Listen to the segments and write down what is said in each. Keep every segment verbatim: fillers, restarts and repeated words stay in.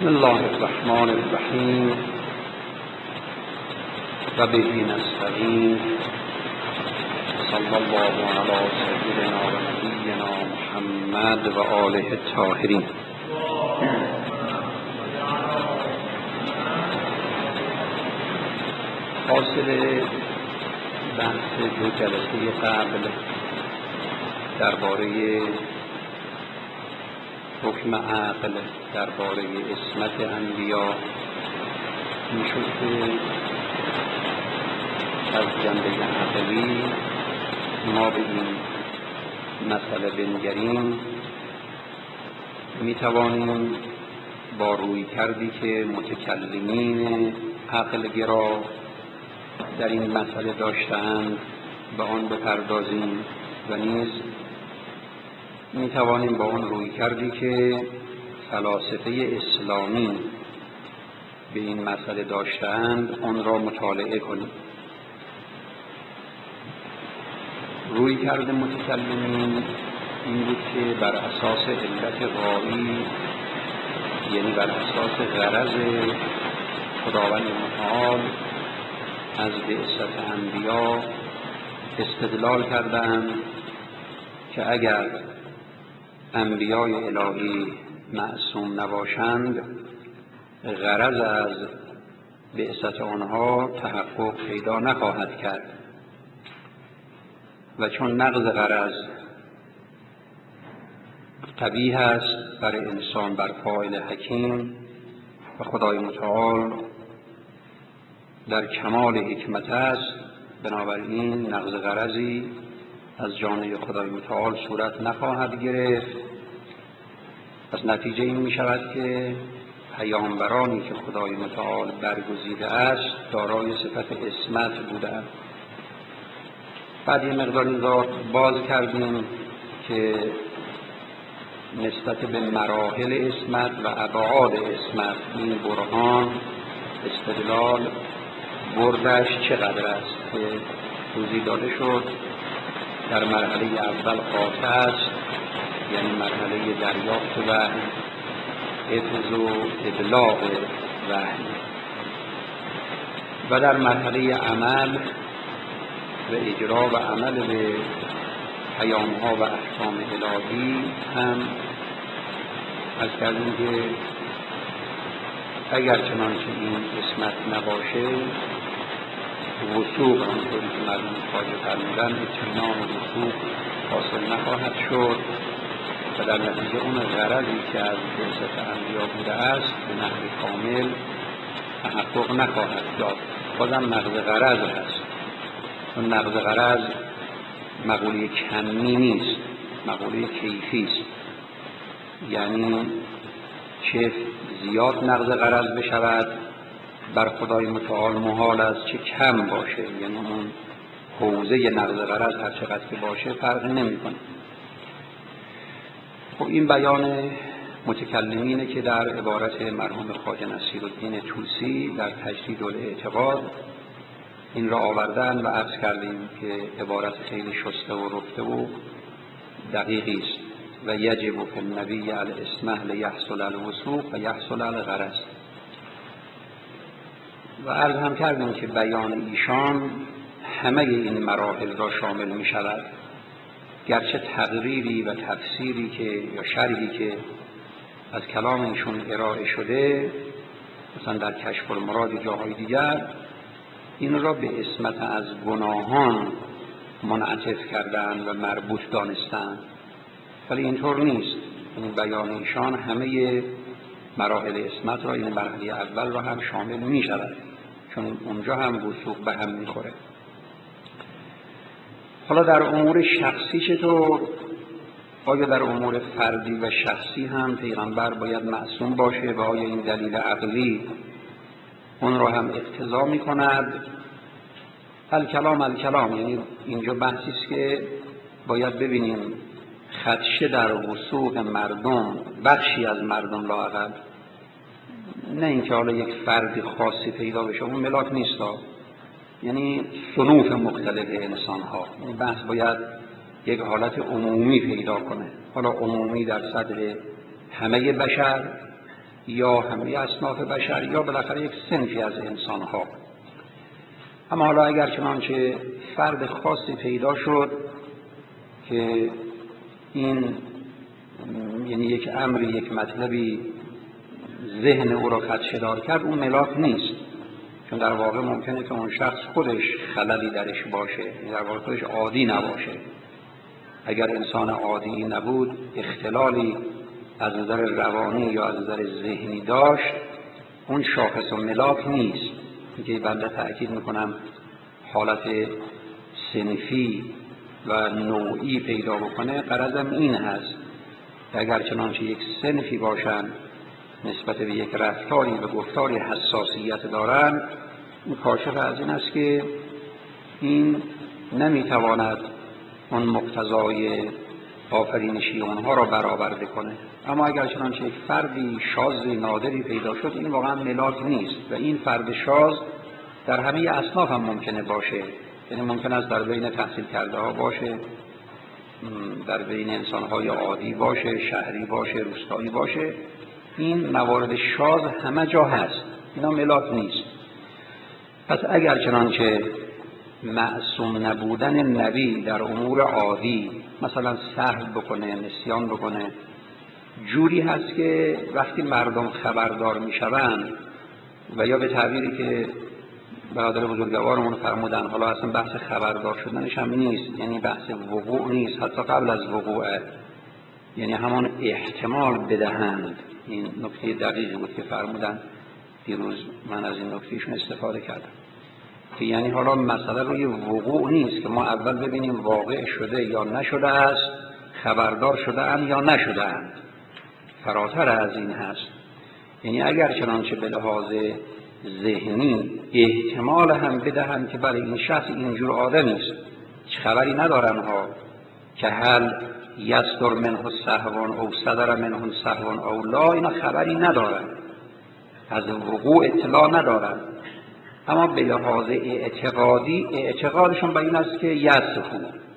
بسم الله الرحمن الرحیم و به نستعین. صلی الله علی سیدنا و نبینا محمد و آله الطاهرین. حاصل بحث دو جلسه قبل درباره حکم عقل درباره عصمت انبیا میشد که از جنبه عقلی ما به این مسئله بنگریم، میتوانیم با روی کردی که متکلمین عقل گرا در این مسئله داشتند به آن بپردازیم و نیز می توانیم با آن روی کردی که فلاسفه اسلامی به این مسئله داشتند آن را مطالعه کنیم. روی کرد متکلمین این بود که بر اساس علت غایی، یعنی بر اساس غرض خداوند متعال از بعثت انبیا استدلال کردند که اگر انبیای الهی معصوم نباشند غرض از بعثت آنها تحقق پیدا نخواهد کرد و چون نقض غرض قبیح است برای انسان بر فاعل حکیم و خدای متعال در کمال حکمت است، بنابراین نقض غرضی از جانب خدای متعال صورت نخواهد گرفت. پس نتیجه این می شود که پیامبرانی که خدای متعال برگزیده است دارای صفت عصمت بودند. بعد یه مقدار این را باز کردیم که نسبت به مراحل عصمت و ابعاد عصمت این برهان استدلال بردش چقدر است که توضیح داده شد. در مرحله اول قاطع است، یعنی مرحله دریافت وحی، حفظ و ابلاغ وحی، و در مرحله عمل و اجرا و عمل به پیام‌ها و احکام الهی هم از کردیم که اگر چنانچه این عصمت نباشه وثوق آنطوری که مرحوم خواجه فرمودن اطمینان و وثوق حاصل نخواهد شد و در نتیجه اون غرضی که از بعثت انبیا بوده است به نحو کامل تحقق نخواهد یافت. بازم نقض غرض هست. اون نقض غرض مقوله کمی نیست، مقوله کیفی است. یعنی چه زیاد نقض غرض بشود بر خدای متعال محال است، چه کم باشه، یعنی اون حوزه نقض غرض هر چقدر که باشه فرقی نمی‌کنه. خب این بیان متکلمینه که در عبارت مرحوم خواجه نصیرالدین طوسی در تجدید الاعتقاد این را آوردن و عرض کردیم که عبارت خیلی شسته و رفته و دقیقی است. و یجب فی النبی العصمة لیحصل الوثوق و یحصل الغرض. و عرض هم کردیم که بیان ایشان همه این مراحل را شامل می شود، گرچه تقریری و تفسیری که یا شرحی که از کلام ایشون ارائه شده مثلا در کشف المراد جاهای دیگر این را به عصمت از گناهان منعطف کردن و مربوط دانستن، ولی اینطور نیست. این بیان ایشان همه مراحل عصمت را، این مرحله اول را هم شامل می شود، چون اونجا هم وثوق به هم می خوره. حالا در امور شخصی چطور؟ آیا در امور فردی و شخصی هم پیغمبر باید معصوم باشه و آیا این دلیل عقلی اون را هم اقتضا می کند؟ الکلام الکلام، یعنی اینجا بحثی است که باید ببینیم خدشه در وثوق مردم، بخشی از مردم لااقل، نه اینکه حالا یک فرد خاصی پیدا بشه، اون ملاک نیست ها. یعنی صنوف مختلف انسان ها. این بحث باید یک حالت عمومی پیدا کنه، حالا عمومی در صدر همه بشر یا همه اصناف بشر یا بالاخره یک صنفی از انسانها. اما حالا اگر چنانچه فرد خاصی پیدا شد که این یعنی یک امری، یک مطلبی ذهن او را خدشه‌دار کرد، اون ملاک نیست، چون در واقع ممکنه که اون شخص خودش خللی درش باشه، در واقع خودش عادی نباشه. اگر انسان عادی نبود، اختلالی از نظر روانی یا از نظر ذهنی داشت، اون شاخص و ملاک نیست. که بنده تأکید میکنم حالت صنفی و نوعی پیدا بکنه، غرضم این هست که اگر چنانچه یک صنفی باشن نسبت به یک رفتاری و گفتاری حساسیت دارن، این کاشف از این است که این نمیتواند اون مقتضای آفرینشی اونها را برآورده کنه. اما اگر چنانچه یک فردی شاذ نادری پیدا شد، این واقعا ملاک نیست و این فرد شاذ در همه اصناف هم ممکنه باشه. یعنی ممکن است در بین تحصیل کرده ها باشه، در بین انسان‌های عادی باشه، شهری باشه، روستایی باشه. این موارد شاذ همه جا هست، اینا ملاک نیست. پس اگر چنانچه معصوم نبودن نبی در امور عادی، مثلا سهو بکنه، نسیان بکنه، جوری هست که وقتی مردم خبردار میشوند و یا به تعبیری که برادر بزرگوارمون فرمودن، حالا اصلا بحث خبردار شدنش هم نیست، یعنی بحث وقوع نیست، حتی قبل از وقوع، یعنی همون احتمال بدهند. این نکته دقیقی بود که فرمودن، دیروز من از این نکتهشون استفاده کردم، که یعنی حالا مسئله روی وقوع نیست که ما اول ببینیم واقع شده یا نشده است، خبردار شده اند یا نشده اند، فراتر از این هست. یعنی اگر چنانچه به لحاظ ذهنی احتمال هم بدهند که برای این شخص اینجور آدمی است، هیچ خبری ندارن ها که هل یصدر منه سهو او صدر منه سهو او لا، اینا خبری ندارن، از وقوع اطلاع ندارن، اما به لحاظ اعتقادی اعتقادشون به این است که یصفو،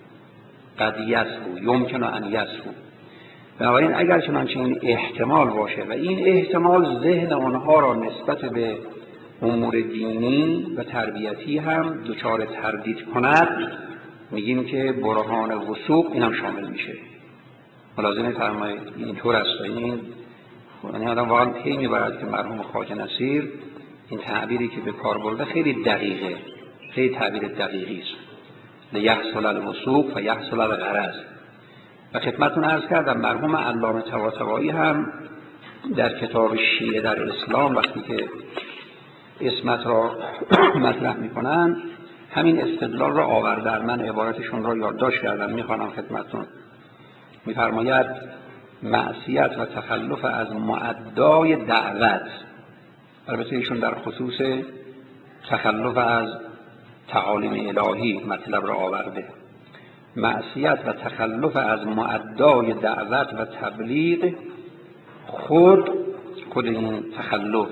قد یصفو، یمکن ان یصفو. بنابراین اگر چنانچه این احتمال باشه و این احتمال ذهن آنها را نسبت به امور دینی و تربیتی هم دچار تردید کند، میگیم که برهان وثوق اینم شامل میشه. ملازمه فرمایید اینطور است. این یعنی آدم واقعا پی میبرد که مرحوم خواجه نصیر این تعبیری که به کار برده خیلی دقیقه، خیلی تعبیر دقیقی است. لیحصل الوثوق و یحصل الغرض. و خدمتتون عرض کردم مرحوم علامه طباطبایی هم در کتاب شیعه در اسلام وقتی که اسمت را مطرح میکنن، همین استدلال را آوردن. من عبارتشون را یادداشت کردم، میخوانم خدمتتون. میفرماید معصیت و تخلف از مؤدای دعوت، البته ایشون در خصوص تخلف از تعالیم الهی مطلب را آورده. معصیت و تخلف از مؤدای دعوت و تبلیغ خود خود این تخلف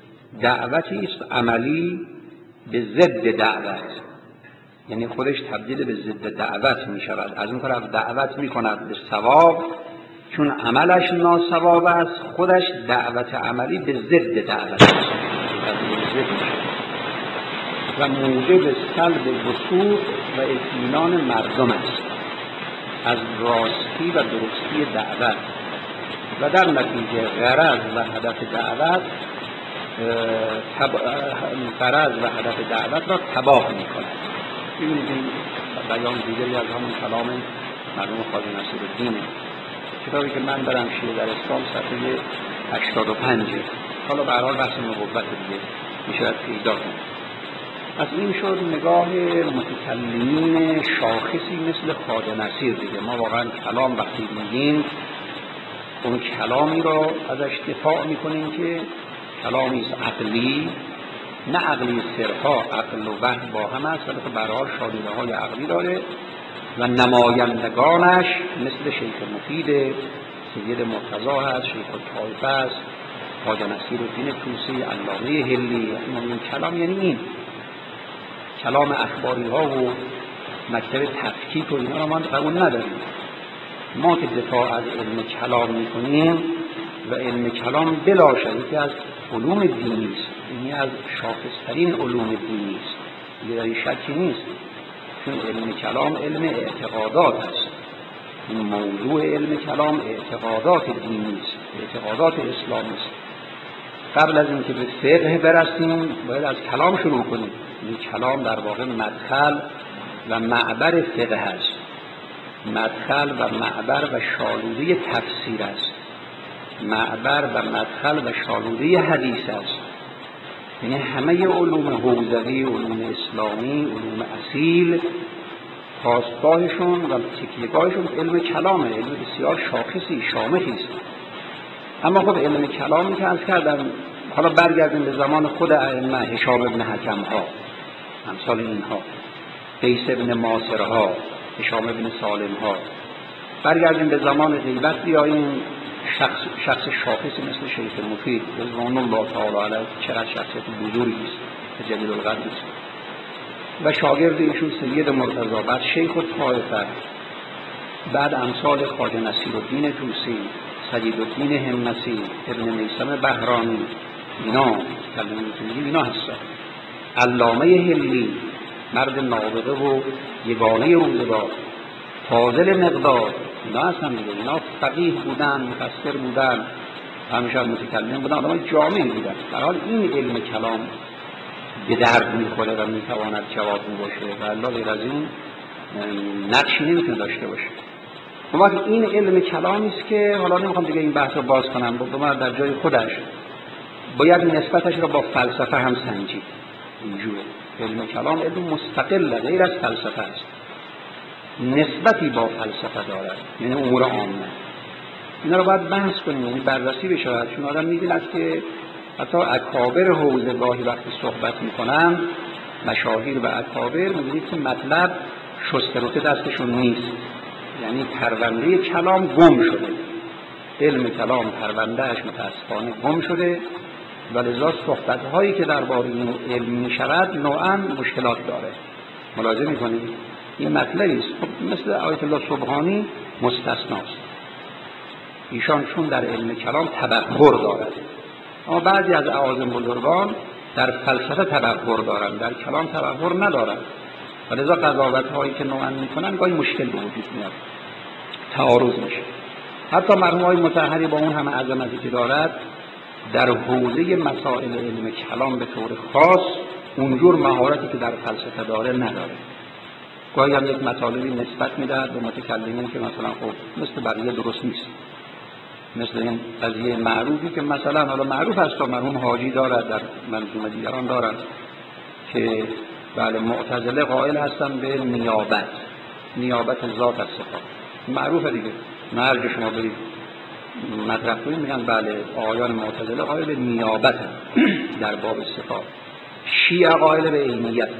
دعوتی است عملی به ضد دعوت، یعنی خودش تبدیل به ضد دعوت می شود. از اون طرف دعوت می کند به ثواب، چون عملش ناثواب است، خودش دعوت عملی به ضد دعوت است و موجب سلب وثوق و اطمینان مردم است از راستی و درستی دعوت و در نتیجه غرض و هدف دعوت غرض و هدف دعوت را تباه می کند. ببینید این بیان دیگری از همون کلام مرحوم خواجه نصیرالدین، کتابی که من دارم شیعه در اسلام صفحه هشتاد و پنج. حالا به هر حال بحث نبوت دیگه میشه پیدا کنید. از این شد نگاه متکلمین شاخصی مثل خواجه نصیر دیگه. ما واقعا کلام وقتی میگیم اون کلامی را ازش دفاع میکنیم که کلامی است عقلی، نه عقلی صرفا، عقل و وحی با هم است، ولی به هر حال شالوده های عقلی داره و نمایندگانش مثل شیخ مفید سید مرتضی هست، شیخ الطائفه است، خواجه نصیرالدین طوسی، علامه هلی. این کلام یعنی این کلام اخباری ها و مکتب تفکیک و اینا را ما قبول نداریم. ما که دفاع از علم کلام میکنیم و علم کلام بلا شک از علوم دینی است، یعنی از شاخص‌ترین علوم دینی است، دیگه در این شکی نیست، چون علم کلام علم اعتقادات است. این موضوع علم کلام اعتقادات دینی است، اعتقادات اسلامی است. قبل از اینکه به فقه برسیم باید از کلام شروع کنیم. این کلام در واقع مدخل و معبر فقه است، مدخل و معبر و شالوده تفسیر است، معبر و مدخل و شالوده حدیث است. یعنی همه علوم حوزوی، علوم اسلامی، علوم اصیل پاسگاهشون و تکیه‌گاهشون علم کلامه، علم بسیار شاخصی شامخی است. اما خب علم کلامی که عرض کردم، حالا برگردیم به زمان خود ائمه، هشام ابن حکم ها، امثال اینها، قیس ابن ماسر ها، هشام ابن سالم ها، برگردیم به زمان غیبت بیاییم، شخص شخص شاخصی مثل شیخ مفید رضوان الله تعالی علیه، چقدر شخصیت بزرگی است، جلیل القدر است. و شاگرد ایشون سید مرتضی، بعد شیخ الطائفه، بعد امثال خواجه نصیرالدین طوسی، سجیدالدین همسی، ابن میثم بهرانی، اینا کلمه اینا هستن. علامه هلی، مرد نابغه و یگانه روزگار، فاضل مقدار، اینا هستن دیگه. اینا فقیه بودن، مفسر بودن، همیشه متکلم بودن، آدمای جامعی بودن. در حال این علم کلام به درد میخوره و میتواند جوابگو باشه و الا غیر از این نقشی نمیتونه داشته باشه. اما این علم کلامی است که حالا نمیخوام دیگه این بحث رو باز کنم، با در جای خودش باید نسبتش رو با فلسفه هم سنجید. اینجوره علم کلام علم مستقل غیر از فلسفه است، نسبتی با فلسفه دارد، یعنی امور عامه. اینا رو باید بحث کنیم، یعنی بررسی بشه، چون آدم می‌بیند که حتی اکابر حوزه گاهی وقتی صحبت میکنن، مشاهیر و اکابر، می‌بینید که مطلب شستروته دستشون نیست، یعنی پرونده کلام گم شده، علم کلام پروندهش متاسفانه گم شده و لذا صحبت‌هایی که درباره این علم می‌شود نوعاً مشکلات داره. ملاحظه می‌کنید این مطلبی است. خب مثل آیت الله سبحانی مستثناست، ایشان چون در علم کلام تبحر دارد، اما بعضی از اعاظم بزرگان در فلسفه تبحر دارند، در کلام تبحر ندارند و لذا قضاوت‌هایی که نوعاً می‌کنن گاهی مشکل به وجود میاد، تعارض میشه. حتی مرحوم مطهری با اون همه عظمتی که دارد در حوزه مسائل علم کلام به طور خاص اونجور مهارتی که در فلسفه داره نداره. گاهی هم یک مطالبی نسبت میدهد به متکلمین که مثلا خب مثل بقیه درست نیست، مثل این قضیه معروفی که مثلا حالا معروف است و مرحوم حاجی دارد، در منظومه دیگران دارد، که بله معتزله قائل هستن به نیابت، نیابت ذات از صفات، معروفه دیگه، مرج شما برید مطرح کنید میگن بله آیان معتزله قائل به نیابت در باب صفات، شیعه قائل به عینیت،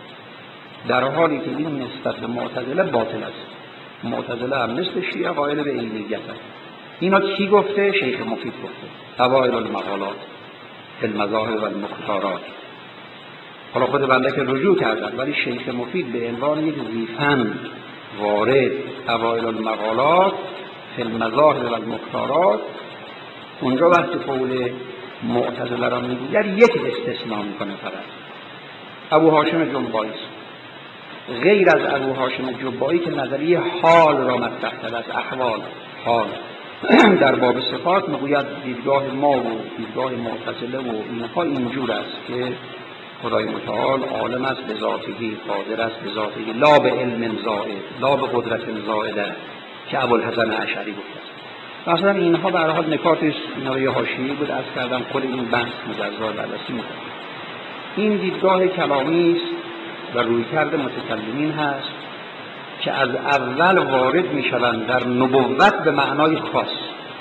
در حالی که این نسبت به معتزله باطل است. معتزله هم مثل شیعه قائل به عینیت است. اینا کی گفته؟ شیخ مفید گفته، اوائل المقالات فی المذاهب و المختارات. حالا خود بنده که رجوع کردن، ولی شیخ مفید به عنوان یک زیفن وارد اوائل المقالات فی المذاهب و المختارات، اونجا وقتی قول معتزله را میگوید یک استثناء میکنه فقط، ابو هاشم جنبایی است. غیر از ابو هاشم جنبایی که نظریه حال را مطرح کرده، از احوال حال در باب صفات میگوید دیدگاه ما و دیدگاه معتزله و اینها اینجور است که خدای متعال عالم است به ذاتی، قادر است به ذاتی، لا به علم زائد، لا به قدرت زائده که ابوالحسن اشعری گفته است. مثلا اینها به هر حال نکات است، اینا یه حاشیه‌ای بود از کردم، خود این بحث مجزا بررسی می‌کنه. این دیدگاه کلامی است و رویکرد متکلمین هست که از اول وارد می‌شوند در نبوت به معنای خاص.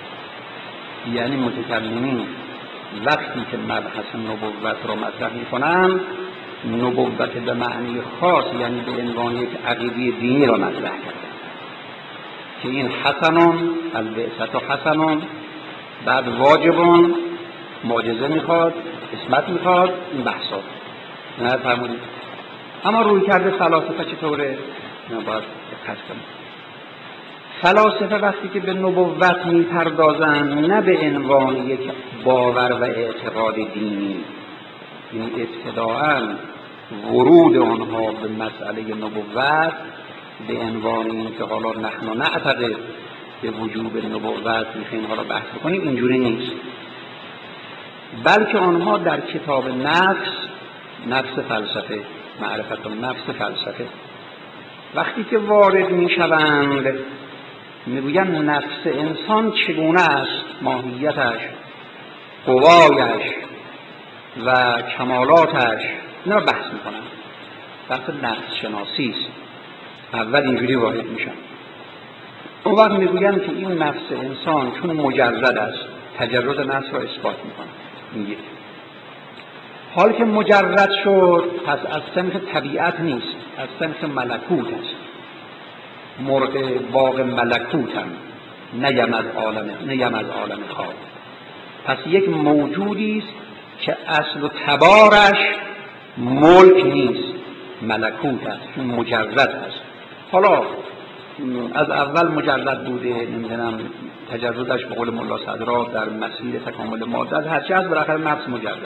یعنی متکلمین وقتی که مبحث نبوت را مطرح می‌کنند، نبوت به معنی خاص یعنی به عنوان یک عقیده دینی را مطرح کردند که این حسنون، البعثة حسنون، بعد واجبون، معجزه میخواد، اسمت میخواد، این بحثات نه فرمودید. اما روی کرده فلاسفه چطوره؟ نه باید دقت کنید. فلاسفه وقتی که به نبوت میپردازند نه به عنوان یک باور و اعتقاد دینی، این ابتداءً ورود آنها به مسئله نبوت به عنوان این که حالا نحن نعتقد به وجوب نبوت میخوایم حالا بحث بکنیم، اینجوری نیست، بلکه آنها در کتاب نفس، نفس فلسفه، معرفت النفس فلسفه، وقتی که وارد میشوند میگویند نفس انسان چگونه است، ماهیتش، قوایش و کمالاتش، اینا رو بحث میکنن. بحث نفس شناسی است. اول اینجوری وارد میشن، اون وقت میگویند که این نفس انسان چون مجرد است، تجرد نفس رو اثبات میکنن. میگه حال که مجرد شد پس از صنف طبیعت نیست، از صنف ملکوت است. مرغ باغ ملکوتم، نیم از عالم نیم از عالم خواب. پس یک موجودی است که اصل و تبارش ملک نیست، ملکوت است، چون مجرد است. حالا از اول مجرد بوده، نمیدونم تجردش به قول ملا صدرا در مسیر تکامل ماده از هرچی از بالاخره نفس مجرد.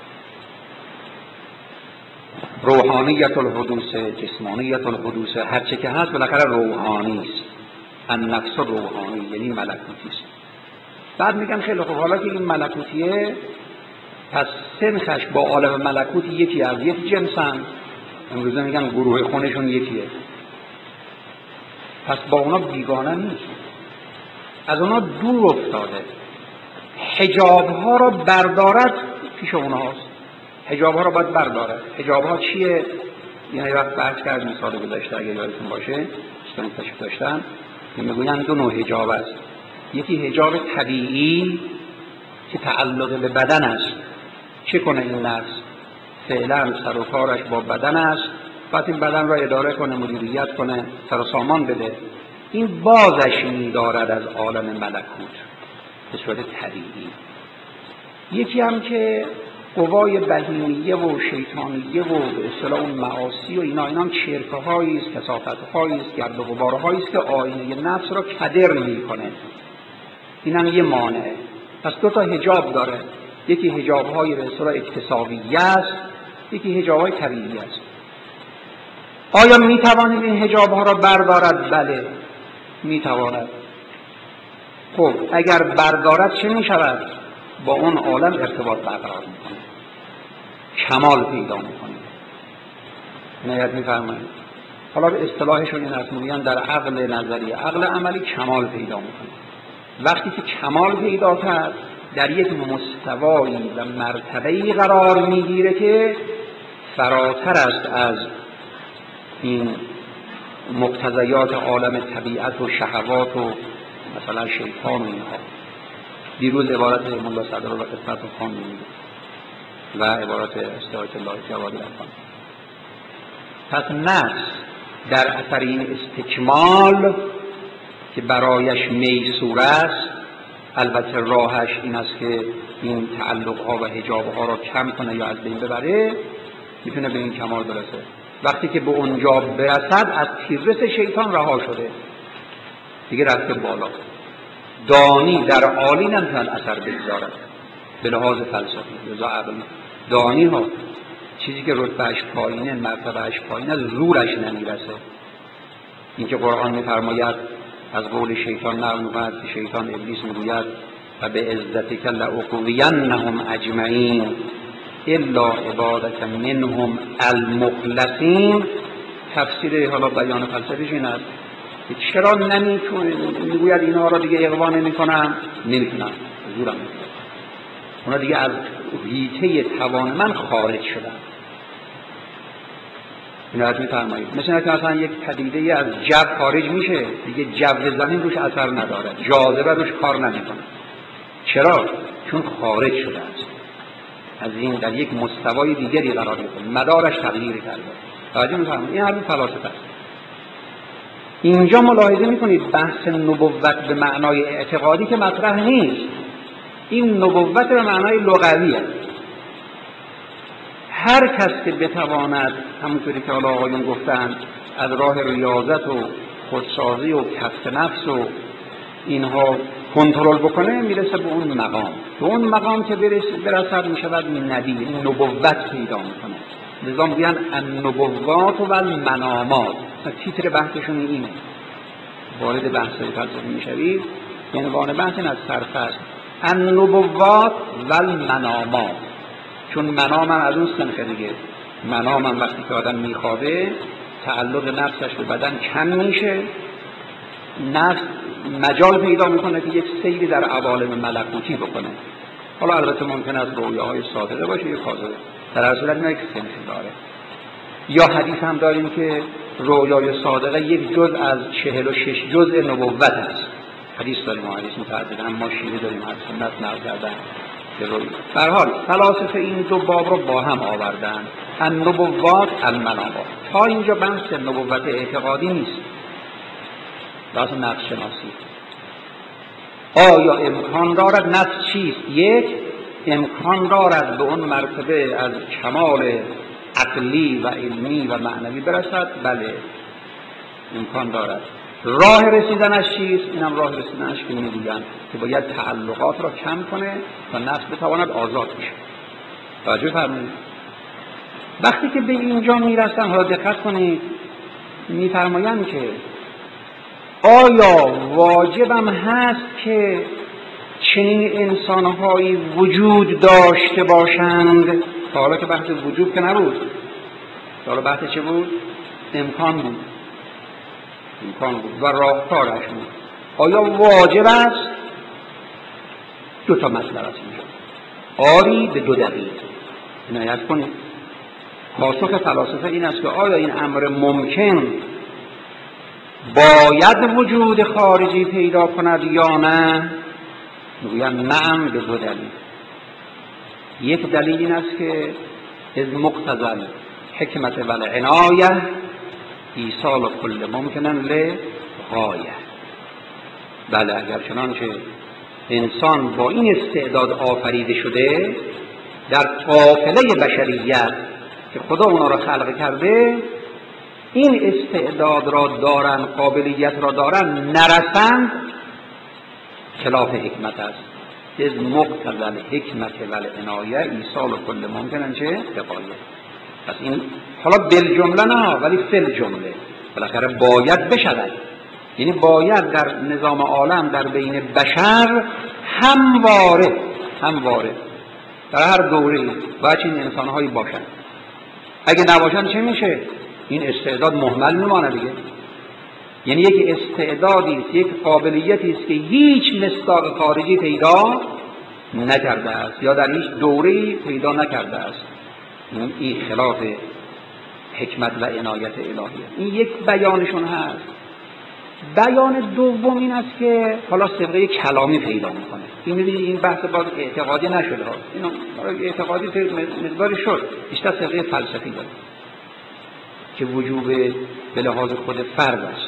روحانیت الحدوث، جسمانیت الحدوث، هرچی که هست بالاخره روحانی است. النفس روحانی یعنی ملکوتی است. بعد میگن خیلی خوب، حالا که این ملکوتیه پس سنخش با عالم ملکوت یکی از یک جنسن، امروزه میگن گروه خونشون یکیه، پس با اونا بیگانه نیست، از اونا دور افتاده، حجاب ها را بردارد پیش اونهاست، حجاب ها را باید بردارد. حجاب ها چیه؟ یعنی وقت بحث کرد مثال گذاشته اگه یادتون باشه، دوستان تشریف داشتن، میگوین دو نوع حجاب است. یکی حجاب طبیعی که تعلق به بدن است، چه کنه این نفس؟ فعلا سر و کارش با بدن است، بعد این بدن را اداره کنه، مدیریت کنه، سر و سامان بده. این بازش می‌دارد از عالم ملکوت به صورت طبیعی. یکی هم که قوای بهیمیه و شیطانیه و به اصطلاح اون معاصی و اینا، اینا هم چرکه‌هایی است، کثافت‌هایی است، گرد و غبارهایی است که آینه نفس را کدر می‌کنه. این هم یه مانعه. پس دو تا حجاب داره، یکی حجاب‌های به اصطلاح اکتسابیه است، یکی حجاب‌های طبیعی است. آیا می‌تواند این حجاب‌ها را بردارد؟ بله می‌تواند. خب اگر بردارد چه می‌شود؟ با اون عالم ارتباط برقرار می‌کنه، کمال پیدا می‌کنه. نهایت می‌فرمایید. حالا به اصطلاحشون این است، میگن در عقل نظری، عقل عملی کمال پیدا می‌کنه. وقتی که کمال پیدا کرد در یک مستوایی و مرتبه‌ای قرار می‌گیره که فراتر است از این مقتضیات عالم طبیعت و شهوات و مثلا شیطان و اینها. دیروز عبارت ملا صدرا و قسمت و خان می‌گه و عبارت استعایت الله جوادی رفت. پس نفس در اثر این استکمال که برایش میسور است، البته راهش این است که این تعلق‌ها و حجاب‌ها را کم کنه یا از بین ببره، میتونه به این کمال برسه. وقتی که به اونجا برسد از تیررس شیطان رها شده، دیگه رفته بالا. دانی در عالی نمیتونه اثر بگذارد به لحاظ فلسفی یا عقلی. دانی ها چیزی که رتبهش پایینه، مرتبهش پایینه، زورش نمیرسه. این که قرآن میفرماید از قول شیطان نقل می‌کند که شیطان ابلیس میگوید و به عزتک لأغوینهم اجمعین الا عبادک منهم المخلصین. تفسیر حالا بیان فلسفیش این است که چرا نمیتونه، میگوید اینا را دیگه اغوا نمی‌کنم، نمیتونم، زورم نمی‌کنم، اونا دیگه از حیطه توان من خارج شدن. این رو می‌فرمایید. مثلا که مثلا یک پدیده از جو خارج میشه، دیگه جو زمین روش اثر نداره، جاذبه روش کار نمی‌کنه. چرا؟ چون خارج شده است از این، در یک مستوای دیگری قرار گرفته، مدارش تغییر کرده. توجه می‌فرمایید؟ این حرف فلاسفه است. اینجا ملاحظه می‌کنید بحث نبوت به معنای اعتقادی که مطرح نیست. این نبوت به معنای لغوی است. هر کس که بتواند همونطوری که حالا آقایون گفتن از راه ریاضت و خودسازی و کسب نفس و اینها کنترل بکنه، میرسه به اون مقام. به اون مقام که برسد میشود نبی، نبوت پیدا میکنه. لذا میگن النبوات و المنامات. تیتر بحثشون اینه. وارد بحث‌های فلسفی میشوید، عنوان بحث این از سرفصل النبوات و المنامات. چون منام هم از اون سنخه دیگه. منام هم وقتی که آدم میخوابه تعلق نفسش به بدن کم میشه، نفس مجال پیدا میکنه که یک سیری در عوالم ملکوتی بکنه. حالا البته ممکن است رویاهای صادقه باشه یا کاذبه، در هر صورت اینا یک سنخی داره. یا حدیث هم داریم که رویای صادقه یک جزء از چهل و شش جزء نبوت است. حدیث داریم، حدیث متعدد، اما شیعه داریم از سنت نقل کردن که روی. به هر حال فلاسفه این دو باب رو با هم آوردن، النبوات المنامات. تا اینجا بحث نبوت اعتقادی نیست، بحث نفس شناسی. آیا امکان دارد نفس چیست؟ یک، امکان دارد به اون مرتبه از کمال عقلی و علمی و معنوی برسد؟ بله امکان دارد. راه رسیدنش چیست؟ اینم راه رسیدنش که میگویند که باید تعلقات را کم کنه تا نفس بتواند آزاد بشه. توجه فرمایید. وقتی که به اینجا میرسن، حالا دقت کنید، میفرمایند که آیا واجبم هست که چنین انسانهایی وجود داشته باشند؟ تا حالا که بحث وجود که نبود، تا حالا بحث چه بود؟ امکان بود. امکان بود و راهکارش بود. آیا واجب است؟ دو تا مسئله است اینجا. آری به دو دلیل. عنایت کنید. پاسخ فلاسفه این است که آیا این امر ممکن باید وجود خارجی پیدا کند یا نه؟ میگویم نعم به دو دلیل. یک دلیل این است که از مقتضی حکمت و العنایه ایصال کل ممکنن لغایه. بله اگر چنانچه انسان با این استعداد آفریده شده، در قافله بشریت که خدا اونا را خلق کرده این استعداد را دارن، قابلیت را دارن، نرسند خلاف حکمت است. از مقتضی الحکمت و العنایه ایصال کل ممکنن چه؟ لغایه. پس این حالا بالجمله نه ولی فی الجمله بالاخره باید بشود. یعنی باید در نظام عالم در بین بشر همواره همواره در هر دوره‌ای باید این انسان‌هایی باشن. اگه نباشن چه میشه؟ این استعداد مهمل میمانه دیگه. یعنی یک استعدادی است، یک قابلیتی است که هیچ مصداق خارجی پیدا نکرده است یا در هیچ دوره‌ای پیدا نکرده است. این خلاف حکمت و عنایت الهیه. این یک بیانشون هست. بیان دوم این است که حالا صبغه کلامی پیدا میکنه. این می‌بینید این بحث باز اعتقادی نشده ها. اینو اعتقادی مقداری شد، بیشتر صبغه فلسفی داره که وجوب به لحاظ خود فرد است.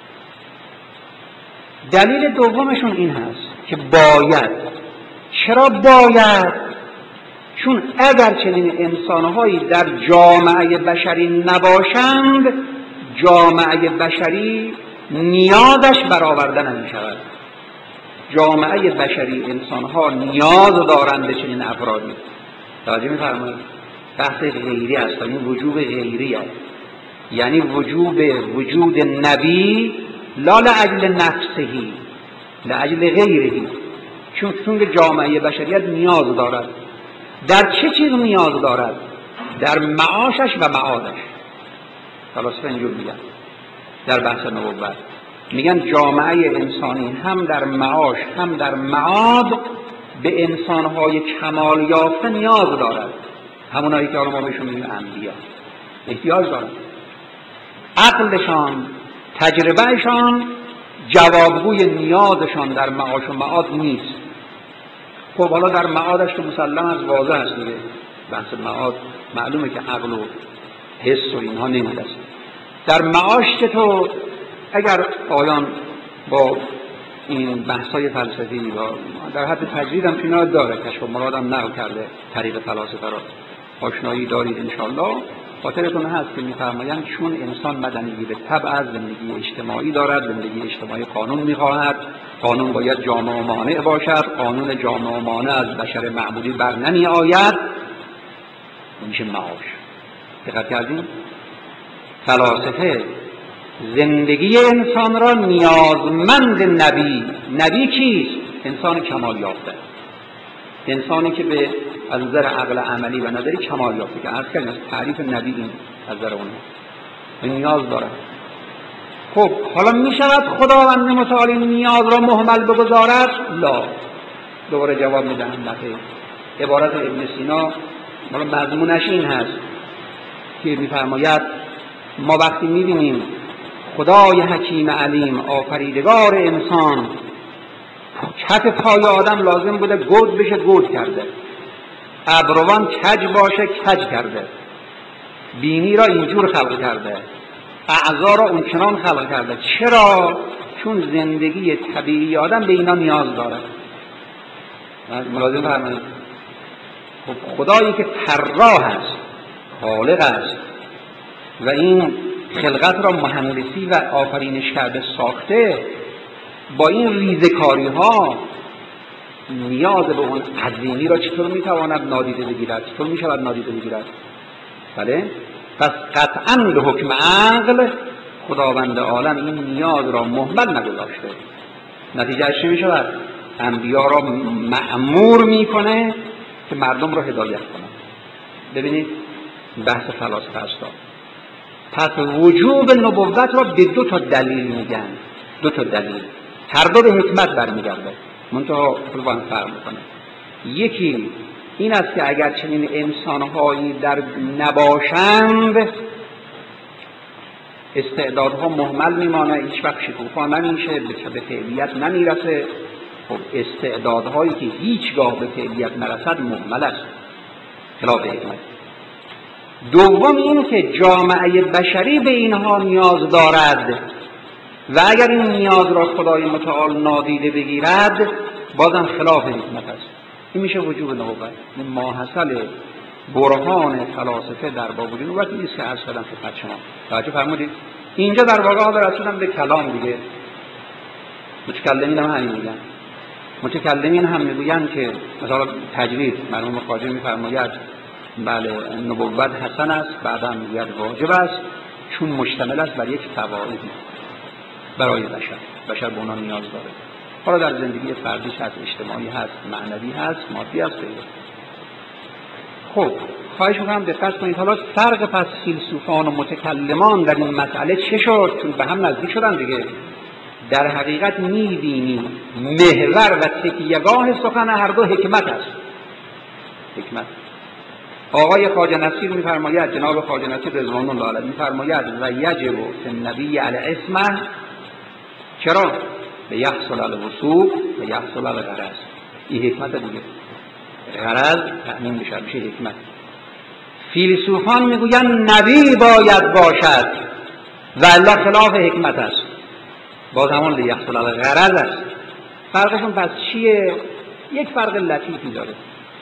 دلیل دومشون این هست که باید. چرا باید؟ چون اگر چنین انسانهایی در جامعه بشری نباشند، جامعه بشری نیازش برآورده نمی شود. جامعه بشری انسانها نیاز دارند به چنین افرادی. توجه می فرمایید؟ بحث غیری است، این وجوب غیری است. یعنی وجوب وجود نبی لا لاجل نفسهی لاجل غیرهی. چون چون جامعه بشریت نیاز دارد. در چه چیز نیاز دارد؟ در معاشش و معادش. فلاسفه اینجور میگن در بحث نبوت، میگن جامعه انسانی هم در معاش هم در معاد به انسانهای کمال یافته نیاز دارد. همونایی که ما بهشون میگیم انبیا احتیاج دارد. عقلشان، تجربهشان جوابگوی نیازشان در معاش و معاد نیست. خب حالا در معادش که مسلم از واضح است دیگه. بحث معاد معلومه که عقل و حس و اینها نمیدست. در معاش چطور؟ اگر آیان با این بحث‌های فلسفی و در حد تجرید هم اینا داره، کشف مرادم نقل کرده طریق فلاسفه را آشنایی دارید انشالله. خاطرتون هست که می‌فرمایند چون انسان مدنی به طبع زندگی اجتماعی دارد، زندگی اجتماعی قانون می‌خواهد، قانون باید جامع و مانع باشد، قانون جامع و مانع از بشر معمولی بر نمی آید، میشه معاش. دقت کردین؟ فلاسفه زندگی انسان را نیازمند نبی. نبی کیست؟ انسان کمال یافته، انسانی که به از نظر عقل عملی و نظری کمال یافته، که عرض کردیم تعریف نبی این از نظر اون این نیاز داره. خب حالا می شود خداوند متعال این نیاز را مهمل بگذارد؟ لا. دوباره جواب میدم. نخیر. عبارت ابن سینا حالا مضمونش این هست که میفرماید ما وقتی میبینیم خدای حکیم علیم آفریدگار انسان کف پای آدم لازم بوده گود بشه، گود کرده، ابروان کج باشه، کج کرده، بینی را اینجور خلق کرده، اعضا را اونچنان خلق کرده. چرا؟ چون زندگی طبیعی آدم به اینا نیاز داره. ملاحظه فرمایید. خب خدایی که طراح است، خالق است و این خلقت را مهندسی و آفرینش کرده، ساخته، با این ریزکاری ها نیاز به اون عظیمی را چطور میتواند نادیده بگیرد؟ چطور میشود نادیده بگیرد؟ بله؟ پس قطعاً به حکم عقل خداوند عالم این نیاز را مهمل نگذاشته. نتیجه چه میشود؟ انبیا را مأمور میکنه که مردم را هدایت کنند. ببینید بحث فلاسفه است. پس وجوب نبوت را به دو تا دلیل میگن، دو تا دلیل، هر دو به حکمت برمیگرده، منتها با هم فرق میکنه. یکی این است که اگر چنین انسانهایی در نباشند استعدادها مهمل میمانه، هیچ وقت شکوفا نمیشه، به فعلیت نمیرسه. خب استعدادهایی که هیچگاه به فعلیت نرسد مهمل است، خلاف حکمت. دوم این که جامعه بشری به اینها نیاز دارد و اگر این نیاز را خدای متعال نادیده بگیرد بازم خلاف حکمت است. این میشه وجوب نبوت. این ماحصل برهان فلاسفه در باب وجوب نبوت نیست که عرض کردم خدمت شما. توجه فرمودید؟ اینجا در واقع حالا رسیدم به کلام دیگه. متکلمین هم همین میگن. متکلمین هم میگویند که مثلا تجوید مرحوم خواجه میفرماید بله نبوت حسن است، بعدا میگوید واجب است، چون مشتمل است بر یک فوائدی برای بشر. بشر به اونا نیاز داره. حالا در زندگی فردیش هست، اجتماعی هست، معنوی هست، مادی هست. خب خواهش می‌کنم دقت کنید. حالا فرق پس فیلسوفان و متکلمان در این مسئله چه شد؟ چون به هم نزدیک شدن دیگه. در حقیقت می‌بینیم محور و تکیه‌گاه سخن هر دو حکمت است. حکمت. آقای خواجه نصیر می‌فرماید، جناب خواجه نصیر رضوان الله علیه می‌فرماید و یجب النبی علی اسمه. چرا؟ به یحصل الوثوق و یحصل الغرض. این حکمت دیگه. غرض تأمین بشه، میشه حکمت. فیلسوفان میگویند نبی باید باشد و الا خلاف حکمت است، باز همون لیحصل الغرض است. فرقشون پس چیه؟ یک فرق لطیفی داره.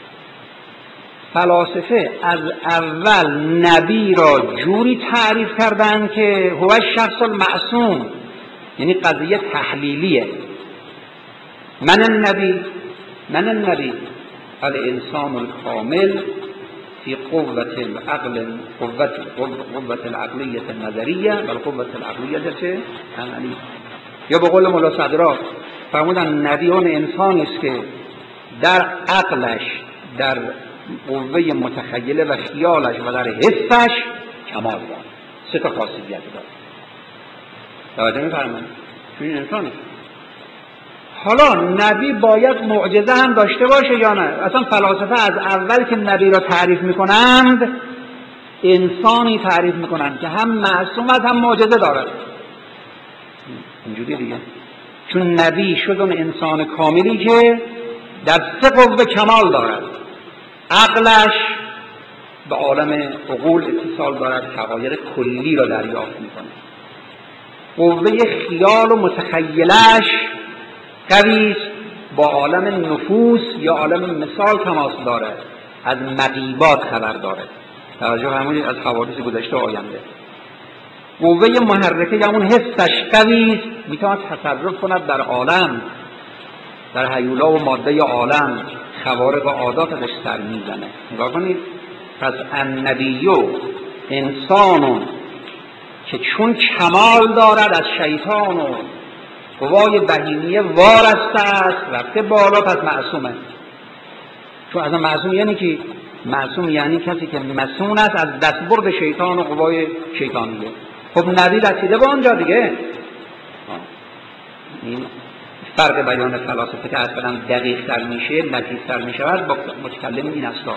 فلاسفه از اول نبی را جوری تعریف کردن که هو الشخص المعصوم، یعنی قضیه تحلیلیه. من النبی، من النبی الانسان الکامل فی قوة العقل، قوة قوة العقلیه النظریه و قوة العقلیه چه؟ عملی. یا به قول مولا صدرا فرمودن نبی اون انسانی است که در عقلش، در قوه متخیله و خیالش و در حسش کمال داره. سه تا خاصیت داره. توجه می‌فرمایید؟ این انسانه. حالا نبی باید معجزه هم داشته باشه یا نه؟ اصلا فلاسفه از اول که نبی را تعریف میکنند انسانی تعریف میکنند که هم معصوم است هم معجزه دارد. اینجوری دیگه. چون نبی شد اون انسان کاملی که در سه قوه کمال دارد. عقلش به عالم عقول اتصال دارد، حقایق کلی را دریافت میکنه. قوه خیال و متخیلش قوی است، با عالم نفوس یا عالم مثال تماس داره، از مغیبات خبر داره. توجه فرمودید از حوادث گذشته و آینده. قوه محرکه یا اون حسش قوی است، میتواند تصرف کند در عالم، در هیولا و ماده عالم، خوارق و عادات ازش سر میزنه. نگاه کنید، پس النبیو انسانون که چون کمال دارد از شیطان و قوای بهیمیه وارسته است، رفته بالا، پس معصومه. چون اصلا معصوم یعنی که معصوم یعنی کسی که مسئول است از دستبرد شیطان و قوای شیطانیه. خب نبی رسیده به آنجا دیگه. این فرق بیان فلاسفه که اصلا دقیق تر میشه، لطیف تر میشود با متکلم این اصلا.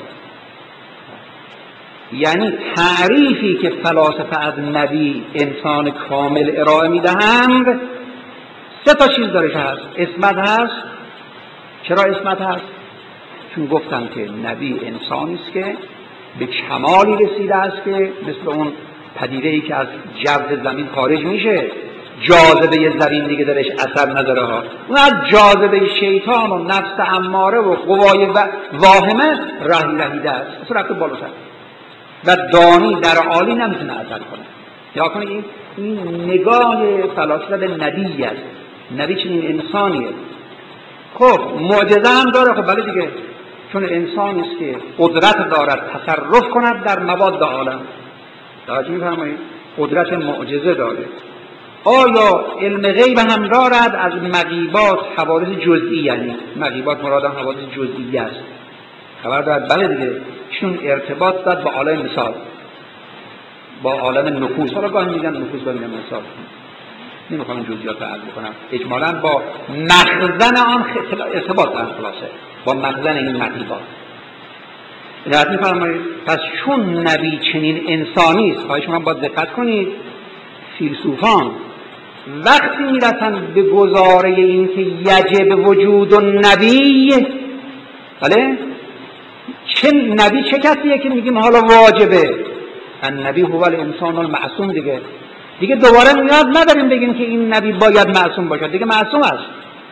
یعنی تعریفی که فلاسفه از نبی انسان کامل ارائه میدهند سه تا چیز داره که هست. اسمت هست. چرا اسمت هست؟ چون گفتن که نبی انسانی است که به کمالی رسیده است که مثل اون پدیده‌ای که از جو زمین خارج میشه، جاذبه زمین دیگه درش اثر نداره ها، اون از جاذبه شیطان و نفس اماره و قوای واهمه رهی رهیده است، اصلا رفته بالاتر و دانی در عالی نمیتونه اثر کنه. یا کنه این این نگاه فلاسفه به نبی است. نبی چنین انسانیه. خب معجزه هم داره، خب بله دیگه، چون انسانی است که قدرت دارد تصرف کند در مواد عالم. توجه می‌فرمایید؟ قدرت معجزه داره. آیا علم غیب هم دارد از مغیبات، حوادث جزئی، یعنی مغیبات مراد هم حوادث جزئی است. خبر دارد؟ بله دیگه، چون ارتباط دارد با عالم مثال، با عالم نفوس. حالا گاهی میگن نفوس، گاهی میگن مثال. نمیخوام جزئیات رو عرض کنم. اجمالاً با مخزن آن ارتباط دارن، خلاصه با مخزن این مغیبات. دقت می‌فرمایید؟ پس چون نبی چنین انسانی است، خواهش می‌کنم با دقت کنید، فیلسوفان وقتی میرسن به گزاره این که یجب وجود النبی، بله، چه نبی چه کسیه که میگیم حالا واجبه؟ النبی هو الانسان المعصوم دیگه. دیگه دوباره نیاز نداریم بگیم که این نبی باید معصوم باشد، دیگه معصوم است.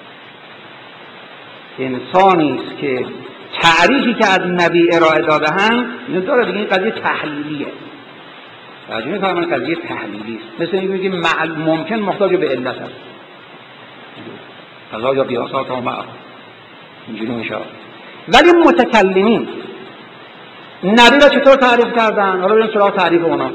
انسانی است که تعریفی که از نبی ارائه داده هم اینو داره دیگه. این قضیه تحلیلیه. توجه می‌فرمایید؟ قضیه تحلیلی است. مثل اینکه میگیم ممکن محتاج به علت است. قضا یا قیاسات و معه اینجوری میشه. ولی متکلمین نبی را چطور تعریف کردن؟ حالا بریم سراغ تعریف اونا.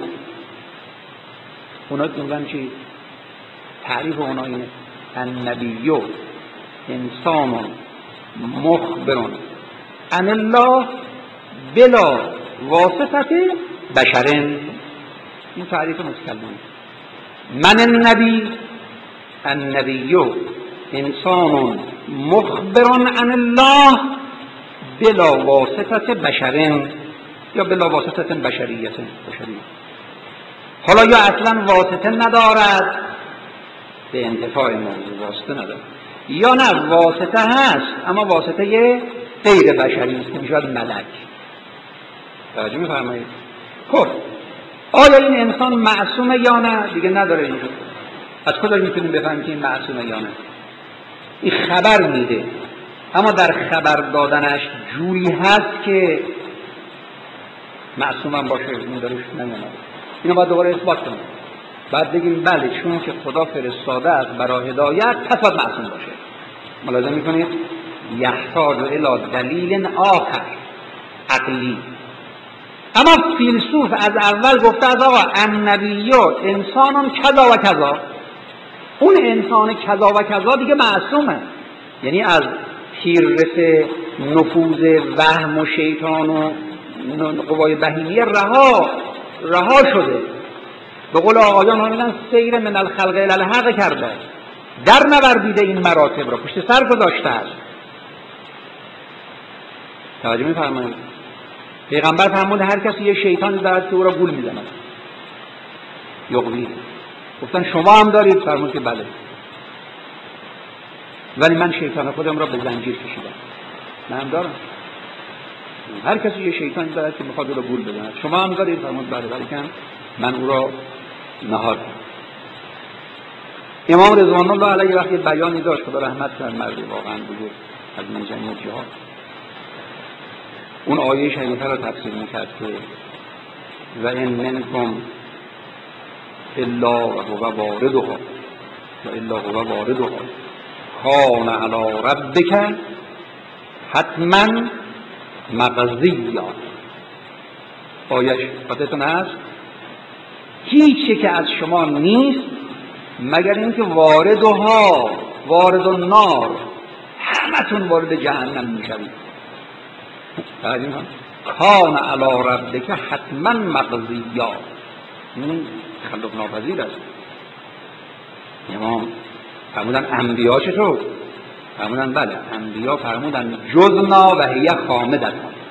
اونا میگن چی؟ تعریف اونا اینه: النبیو انسان مخبر عن الله بلا واسطه بشر. این تعریف متکلم. من النبی، النبیو انسان مخبر عن الله بلا واسطه بشر، یا بلا واسطه بشریت بشریت. حالا یا اصلا واسطه ندارد، به انتفاع موضوع واسطه ندارد، یا نه واسطه هست اما واسطه غیر بشری است که میشود ملک. توجه می‌فرمایید؟ خب آیا این انسان معصومه یا نه؟ دیگه نداره اینجور. از کجا میتونیم بفهمیم که این معصومه یا نه؟ این خبر میده، اما در خبر دادنش جوری هست که معصوم هم باشه، این دارش نمیاد. اینو باید دوباره اثبات کنیم. بعد بگیم بله چون که خدا فرستاده است برای هدایت پس باید معصوم باشه. ملاحظه میکنید؟ یحتاج الی دلیل آخر عقلی. اما فیلسوف از اول گفته از آقا النبیو انسانون کذا و کذا، اون انسان کذا و کذا دیگه معصومه، یعنی از تیررس نفوذ وهم و شیطان و قوای بهیمیه رها رها شده. به قول آقایان ها میگن سیر من الخلق الی الحق کرده، در نوردیده این مراتب را، پشت سر گذاشته است. توجه می‌فرمایید؟ پیغمبر فرمود هر کسی یه شیطانی دارد که او را گول میزند، یغوی. گفتن شما هم دارید؟ فرمود که بله، ولی من شیطان خودم را به زنجیر کشیدم. من هم دارم. هر کسی یه شیطانی دارد که میخواد او را گول بزند. شما هم دارید؟ فرمود بله، ولی که من او را نهار کردم. امام رضوان الله علیه وقتی بیانی داشت، خدا رحمت کنه، مردی واقعا بزرگ از منجنی جهاد، اون آیه شریفه را تفسیر میکرد که و این منکم الا و هو واردها و الا هو واردها کان علی ربک حتما مقضیا. آیش خاطرتون هست؟ هیچی که از شما نیست مگر اینکه واردها، وارد النار، همتون وارد جهنم میشوید. بعد این هم کان علی ربک حتما مقضیا، این تخلف ناپذیر است. امام فرمودن انبیا چطور؟ فرمودن بله انبیا فرمودن جزنا و هی خامدتان.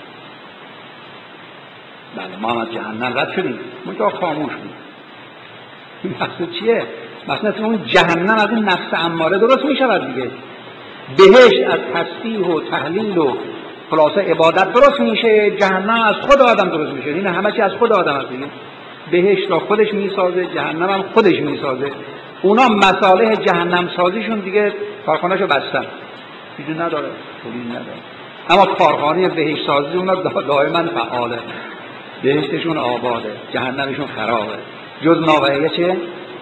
بله ما هم از جهنم رد شدیم، منتها خاموش بود. این مقصود چیه؟ مقصود اون جهنم از این نفس اماره درست می شود دیگه. بهشت از تسبیح و تهلیل و خلاصه عبادت درست میشه، جهنم از خود آدم درست میشه. این همه چی از خود آدم است دیگه. بهشت را خودش میسازه، جهنم هم خودش میسازه. اونا مصالح جهنم سازیشون دیگه کارخانه‌شو بستن، چیزی نداره، پولی نداره. اما کارخانه بهشت سازی اونا دائما فعاله، بهشتشون آباده، جهنمشون خرابه. جز ناوهیه چه؟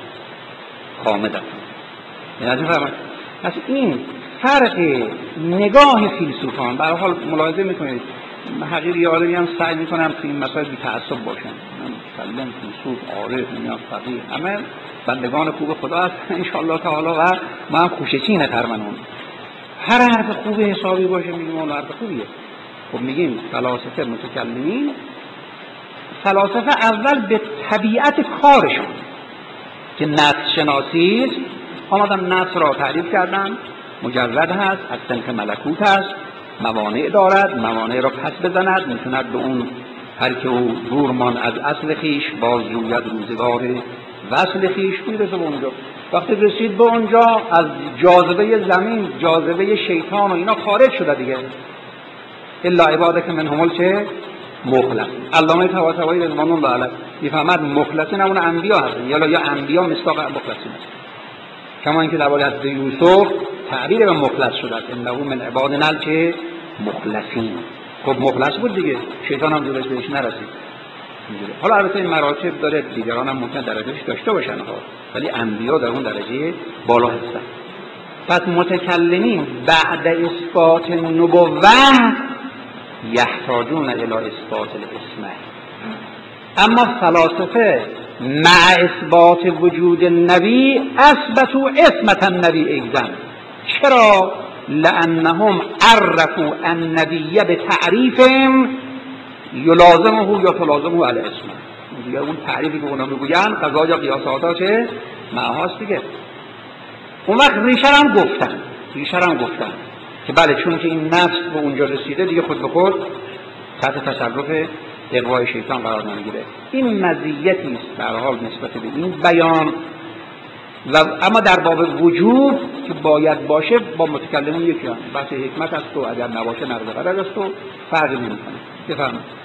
خامده. یعنی فرمایید پس این فرق نگاه فیلسوفان. به هر حال ملاحظه میکنید حقیر یادی هم سعی میکنم تو این مسائل بی تعصب باشم، مسلم فیلسوف عارف میاد فقیه همه بندگان خوب خدا هست ان شاء الله تعالی و ما هم خوشچینه ترمنون. هر حرف خوب حسابی باشه میگیم اون حرف خوبیه. خب میگیم فلاسفه متکلمین، فلاسفه اول به طبیعت کارشون که نفس شناسی است آمدن نفس را تعریف کردن، مجرد هست، از صنف ملکوت هست، موانع دارد، موانع را پس بزند، میتوند به اون هر که او دورمان از اصل خیش باز جوید روزگار وصل خیش میرسه به اونجا. وقتی رسید به اونجا از جاذبه زمین، جاذبه شیطان و اینا خارج شده دیگه. الا عبادک منهم الچه مخلص. علامه طباطبایی رضوان الله علیه میفهمد مخلصین همون انبیا هستن، یا یا انبیا مصداق مخلصین هستن. کما اینکه درباره حضرت یوسف تعبیر به مخلص شده است، انه من عبادنا الچه مخلصین. خب مخلص بود دیگه، شیطان هم دورش بهش نرسید. حالا البته این مراتب داره، دیگران هم ممکن درجهش داشته باشن ها، ولی انبیا در اون درجه بالا هستن. پس متکلمین بعد اثبات نبوت یحتاجون الی اثبات الاسمه، اما فلاسفه مع اثبات وجود النبی اثبتوا اسمت النبی ایضا. چرا؟ لانهم عرفوا النبی بتعریفهم یلازمه یا تلازمه علی اسمه. دیگه اون تعریفی که اونا میگوین قضا یا قیاساتها چه معهاست دیگه. اون وقت ریشه هم گفتن ریشه هم گفتن که بله چون که این نفس به اونجا رسیده دیگه خود به خود تحت تصرف اغوای شیطان قرار نمیگیره. این مزیتی است در حال نسبت به این بیان و اما در باب وجود که باید باشه با متکلمین یکی هم بحث حکمت است و اگر نباشه نقض قرار است و فرقی نمیکنه. بفرمایید.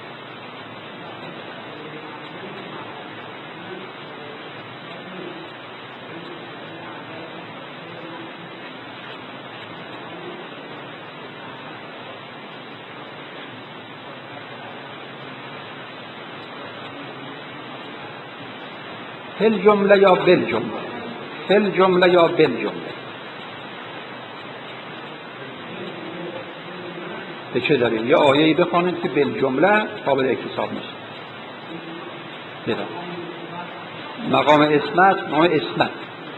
فل جمله یا بل جمله، فل جمله یا بل جمله. به چه دلیل؟ یه آیه‌ای بخوانید که بل جمله قابل اکتساب نیست. بدا مقام اسمت، مقام اسمت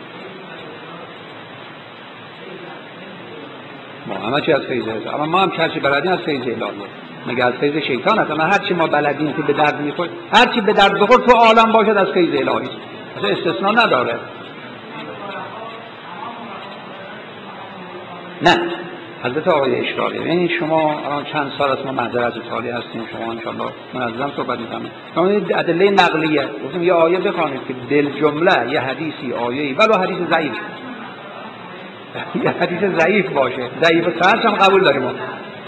ما همه چی از فیض الهی، اما ما هم چرچی بلدین از فیض الهی، مگه از فیض شیطان هست؟ اما هر چی ما بلدین که به درد میخوره، هر چی به درد بخور تو عالم باشد از فیض الهی، اصلا استثناء نداره. نه حضرت آقای اشراقی، یعنی شما الان چند سال از ما محضر از ایتالیا هستیم، شما انشالله منظم صحبت می‌کنید. شما ادله نقلیه گفتیم یه آیه بخوانید که دل جمله یه حدیثی آیه‌ای ولو حدیث ضعیف یه حدیث ضعیف باشه، ضعیف سرش هم قبول داریم ما.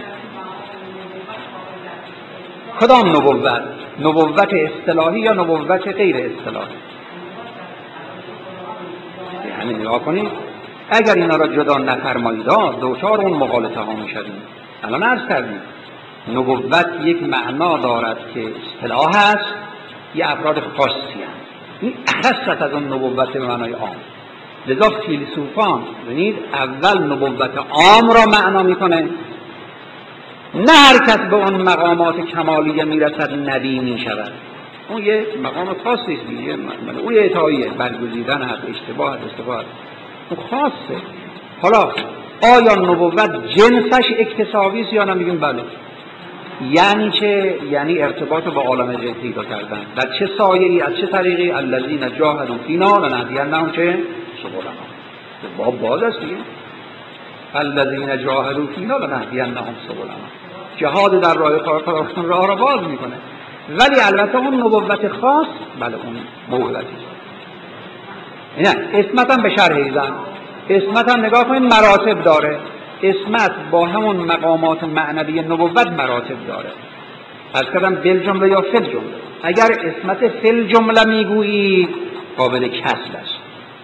کدام نبوت؟ نبوت اصطلاحی یا نبوت غیر اصطلاحی؟ همین نگاه کنید. اگر اینا را جدا نفرمایید دوچار اون مغالطه ها میشدیم. الان عرض کردیم نبوت یک معنا دارد که اصطلاح است یه افراد خاصی هست. این اخص از اون نبوت به معنای عام. لذا فیلسوفان ببینید اول نبوت عام را معنا میکنه، نه هر کس به اون مقامات کمالیه میرسد نبی میشود. اون یه مقام خاصی است دیگه، اون یه اطاعیه، برگزیدن هست، اشتباه هست، اشتباه هست، اون خاصه. حالا آیا نبوت جنسش اکتسابی است یا نه؟ میگیم بله. یعنی چه؟ یعنی ارتباط با عالم جن پیدا کردن. در چه سایه‌ای، از چه طریقی؟ الذین جاهدوا فینا لنهدینهم چه سبلنا. باب باز است دیگه. الذین جاهدوا فینا لنهدینهم سبلنا. جهاد در راه خدا راه را باز میکنه. ولی البته اون نبوت خاص، بله اون موهبتی است. نه اسمت هم به شرح ایزن، اسمت هم نگاه کنید مراتب داره. اسمت با همون مقامات معنوی نبوت مراتب داره. از کردم بل جمله یا فل جمله. اگر اسمت فل جمله میگویی قابل کسب است.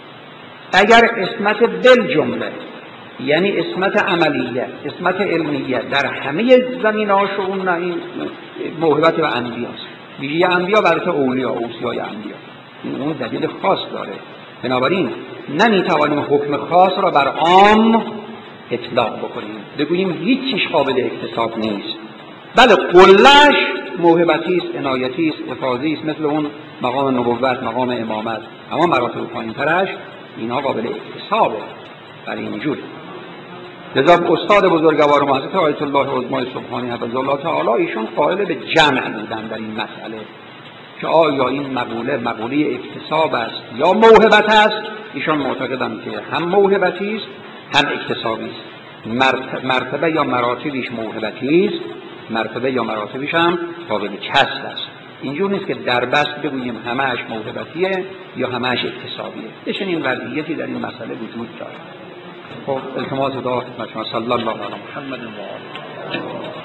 اگر اسمت بل جمله یعنی اسمت عملیه، اسمت علمیه، در همه زمینه‌ها شؤون این موهبت به انبیاست. ویژه انبیا برای اولیا، اوصیای انبیا. این اون دلیل خاص داره. بنابراین نمیتوانیم حکم خاص را بر عام اطلاق بکنیم، بگوییم هیچ چیز قابل اکتساب نیست. بله قله‌اش موهبتی است، عنایتی است، افاضی است، مثل اون مقام نبوت، مقام امامت، اما مراتب پایین‌ترش اینها قابل اکتسابه. برای اینجور لذا استاد بزرگوار ما حضرت آیت الله عظما سبحانی حفظه الله تعالی ایشون قائل به جمع بودن در این مسئله که آیا این مقوله مقوله اکتساب است یا موهبت است. ایشان معتقدند که هم موهبتی است هم اکتسابی است. مرتبه یا مراتبش موهبتی است، مرتبه یا مراتبش هم قابل کسب است. اینجور نیست که در بست بگوییم همه‌اش موهبتیه یا همه‌اش اکتسابیه. بشن این وضعیتی در این مسئله وجود داره. خب التماس دعا خدمت شما. صلی الله علی محمد و آله.